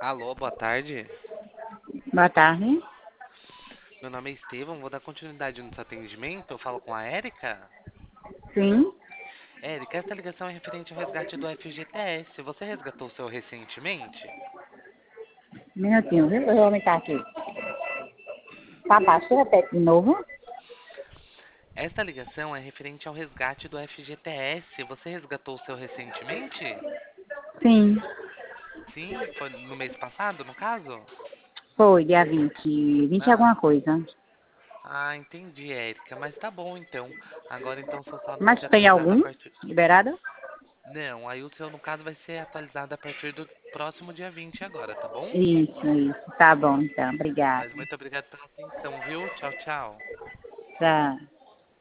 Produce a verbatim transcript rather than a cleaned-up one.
Alô, boa tarde. Boa tarde. Meu nome é Estevão, vou dar continuidade no seu atendimento. Eu falo com a Érica. Sim. Érica, esta ligação é referente ao resgate do F G T S. Você resgatou o seu recentemente? Minutinho, viu? Eu vou aumentar aqui. Tá baixo, repete de novo. Esta ligação é referente ao resgate do F G T S. Você resgatou o seu recentemente? Sim. Sim, foi no mês passado, no caso? Foi, dia vinte, vinte e alguma Ah, coisa. ah, entendi, Érica. Mas tá bom então. Agora então seu saldo vai Mas ser tem atualizado a algum partir. liberado? Não, aí o seu, no caso, vai ser atualizado a partir do próximo dia vinte agora, tá bom? Isso, isso. Tá bom, então. Obrigada. Mas muito obrigado pela atenção, viu? Tchau, tchau. Tá.